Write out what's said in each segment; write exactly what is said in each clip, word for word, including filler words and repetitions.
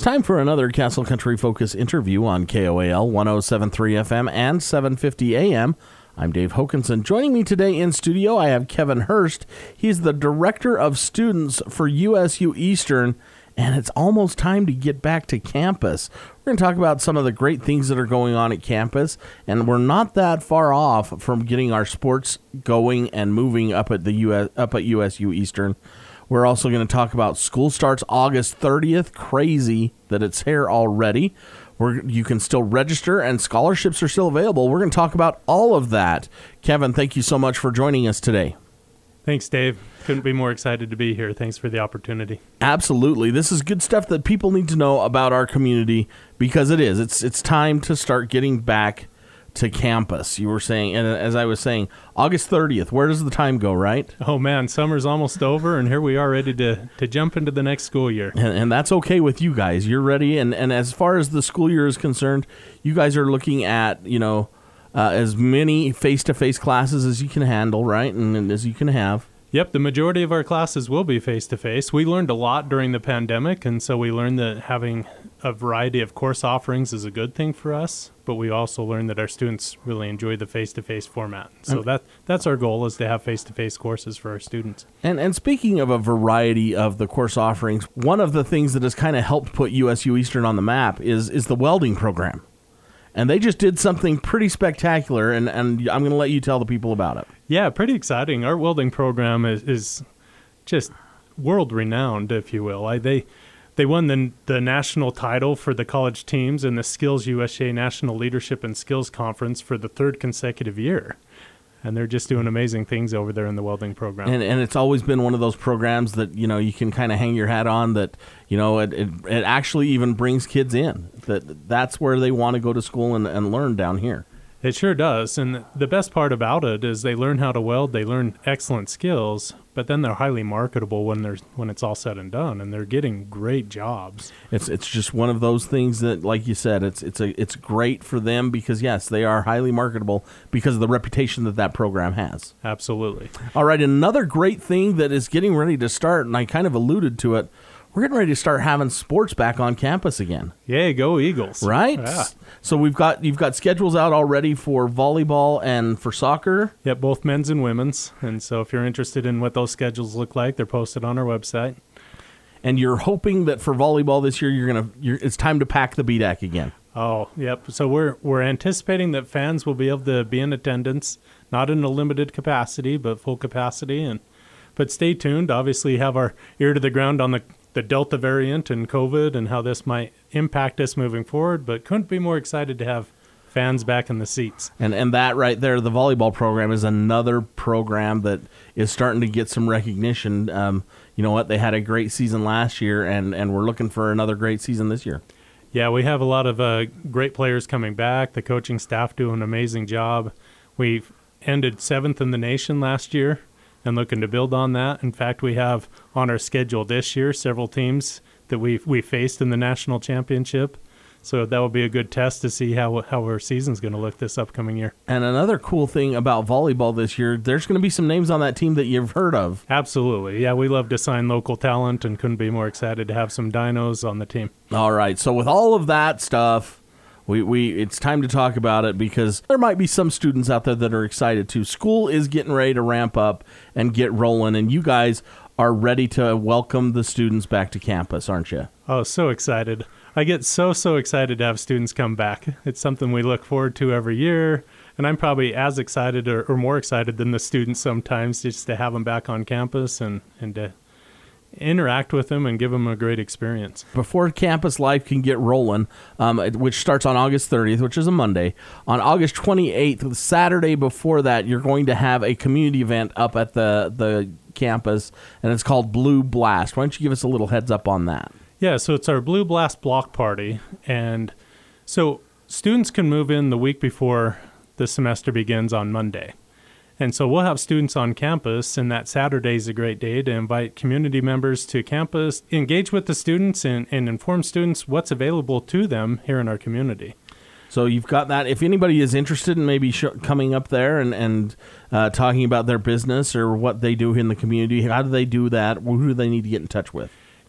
time for another Castle Country Focus interview on K O A L one oh seven point three F M and seven fifty A M. I'm Dave Hokinson. Joining me today in studio, I have Kevin Hurst. He's the Director of Students for U S U Eastern, and it's almost time to get back to campus. We're going to talk about some of the great things that are going on at campus, and we're not that far off from getting our sports going and moving up at the U S up at U S U Eastern. We're also going to talk about school starts August thirtieth. Crazy that it's here already. We're, you can still register, and scholarships are still available. We're going to talk about all of that. Kevin, thank you so much for joining us today. Thanks, Dave. Couldn't be more excited to be here. Thanks for the opportunity. Absolutely. This is good stuff that people need to know about our community, because it is. It's it's time to start getting back to campus. You were saying, and as I was saying, August thirtieth, where does the time go, right? Oh man, summer's almost over, and here we are ready to, to jump into the next school year. And, and that's okay with you guys. You're ready, and, and as far as the school year is concerned, you guys are looking at, you know, uh, as many face-to-face classes as you can handle, right, and, and as you can have. Yep, the majority of our classes will be face-to-face. We learned a lot during the pandemic, and so we learned that having a variety of course offerings is a good thing for us, but we also learned that our students really enjoy the face-to-face format. So that that's our goal, is to have face-to-face courses for our students. And and speaking of a variety of the course offerings, one of the things that has kind of helped put U S U Eastern on the map is is the welding program. And they just did something pretty spectacular, and, and I'm going to let you tell the people about it. Yeah, pretty exciting. Our welding program is, is just world-renowned, if you will. I, they they won the, the national title for the college teams in the Skills U S A National Leadership and Skills Conference for the third consecutive year. And they're just doing amazing things over there in the welding program. And and it's always been one of those programs that, you know, you can kind of hang your hat on, that, you know, it, it, it actually even brings kids in. That That's where they want to go to school and, and learn down here. It sure does. And the best part about it is they learn how to weld, they learn excellent skills, but then they're highly marketable when they're when it's all said and done, and they're getting great jobs. It's it's just one of those things that, like you said, it's it's a it's great for them, because yes, they are highly marketable because of the reputation that that program has. Absolutely. All right, another great thing that is getting ready to start, and I kind of alluded to it, we're getting ready to start having sports back on campus again. Yay, go Eagles. Right? Yeah. So we've got you've got schedules out already for volleyball and for soccer. Yep, both men's and women's. And so if you're interested in what those schedules look like, they're posted on our website. And you're hoping that for volleyball this year, you're gonna you're, it's time to pack the B D A C again. Oh, yep. So we're we're anticipating that fans will be able to be in attendance, not in a limited capacity, but full capacity. And but stay tuned. Obviously, have our ear to the ground on the the Delta variant and COVID and how this might impact us moving forward, but couldn't be more excited to have fans back in the seats. And and that right there, the volleyball program, is another program that is starting to get some recognition. Um, you know what? They had a great season last year, and, and we're looking for another great season this year. Yeah, we have a lot of uh, great players coming back. The coaching staff do an amazing job. We ended seventh in the nation last year, and looking to build on that. In fact, we have on our schedule this year several teams that we we faced in the national championship. So that will be a good test to see how how our season's going to look this upcoming year. And another cool thing about volleyball this year, there's going to be some names on that team that you've heard of. Absolutely. Yeah, we love to sign local talent, and couldn't be more excited to have some dinos on the team. All right. So with all of that stuff, We, we it's time to talk about it, because there might be some students out there that are excited too. School is getting ready to ramp up and get rolling, and you guys are ready to welcome the students back to campus, aren't you? Oh, so excited. I get so, so excited to have students come back. It's something we look forward to every year, and I'm probably as excited or, or more excited than the students sometimes, just to have them back on campus and, and to interact with them and give them a great experience. Before campus life can get rolling, um, which starts on August thirtieth, which is a Monday, on August twenty-eighth, the Saturday before that, you're going to have a community event up at the, the campus, and it's called Blue Blast. Why don't you give us a little heads up on that? Yeah, so it's our Blue Blast block party, and so students can move in the week before the semester begins on Monday. And so we'll have students on campus, and that Saturday is a great day to invite community members to campus, engage with the students, and, and inform students what's available to them here in our community. So you've got that. If anybody is interested in maybe sh- coming up there and, and uh, talking about their business or what they do in the community, how do they do that? Who do they need to get in touch with?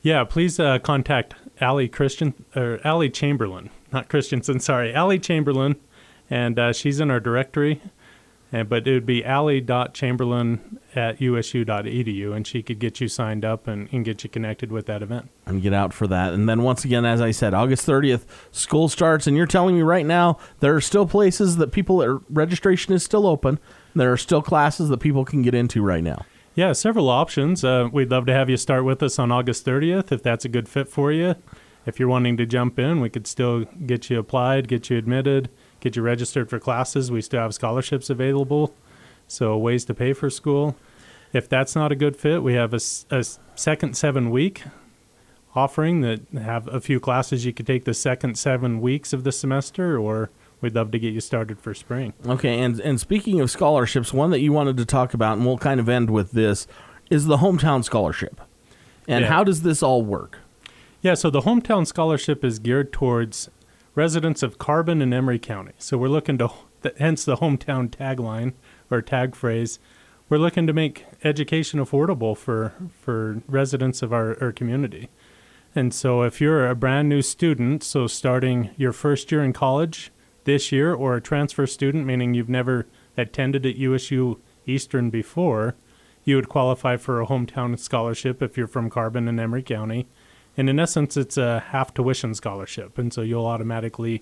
Yeah, please uh, contact Allie Christian or Allie Chamberlain, not Christensen. Sorry, Allie Chamberlain, and uh, she's in our directory. And but it would be allie dot chamberlain at u s u dot e d u, and she could get you signed up and, and get you connected with that event. And get out for that. And then once again, as I said, August thirtieth, school starts, and you're telling me right now there are still places that people are, registration is still open. There are still classes that people can get into right now. Yeah, several options. Uh, we'd love to have you start with us on August thirtieth if that's a good fit for you. If you're wanting to jump in, we could still get you applied, get you admitted, get you registered for classes. We still have scholarships available, so ways to pay for school. If that's not a good fit, we have a, a second seven week offering that have a few classes you could take the second seven weeks of the semester, or we'd love to get you started for spring. Okay, and, and speaking of scholarships, one that you wanted to talk about, and we'll kind of end with this, is the Hometown Scholarship. And Yeah. how does this all work? Yeah, so the Hometown Scholarship is geared towards residents of Carbon and Emery County. So we're looking to, hence the hometown tagline or tag phrase, we're looking to make education affordable for, for residents of our, our community. And so if you're a brand new student, so starting your first year in college this year, or a transfer student, meaning you've never attended at U S U Eastern before, you would qualify for a Hometown Scholarship if you're from Carbon and Emery County. And in essence, it's a half tuition scholarship. And so you'll automatically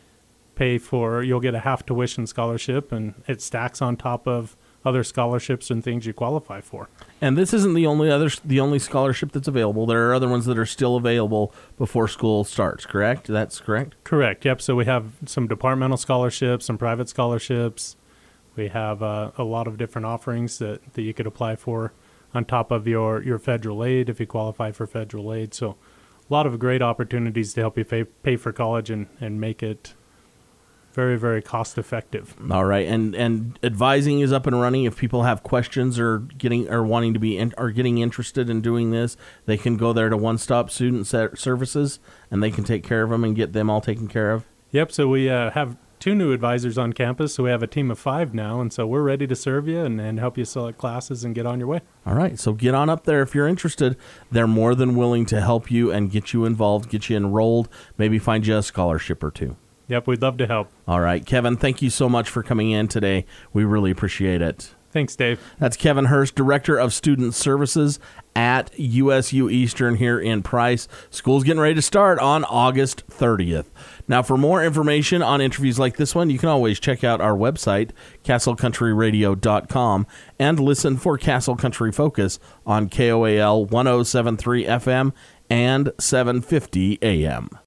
pay for, you'll get a half tuition scholarship, and it stacks on top of other scholarships and things you qualify for. And this isn't the only other the only scholarship that's available. There are other ones that are still available before school starts, correct? That's correct? Correct, yep. So we have some departmental scholarships, some private scholarships. We have uh, a lot of different offerings that, that you could apply for on top of your, your federal aid if you qualify for federal aid. So a lot of great opportunities to help you pay, pay for college and, and make it very, very cost effective. All right, and and advising is up and running. If people have questions or getting or wanting to be in, or getting interested in doing this, they can go there to One Stop Student Services, and they can take care of them and get them all taken care of. Yep. So we uh, have two new advisors on campus. So we have a team of five now, and so we're ready to serve you and, and help you select classes and get on your way. All right, so get on up there if you're interested. They're more than willing to help you and get you involved, get you enrolled, maybe find you a scholarship or two. Yep, we'd love to help. All right, Kevin, thank you so much for coming in today. We really appreciate it. Thanks, Dave. That's Kevin Hurst, Director of Student Services at U S U Eastern here in Price. School's getting ready to start on August thirtieth. Now, for more information on interviews like this one, you can always check out our website, castle country radio dot com, and listen for Castle Country Focus on K O A L one oh seven point three F M and seven fifty A M.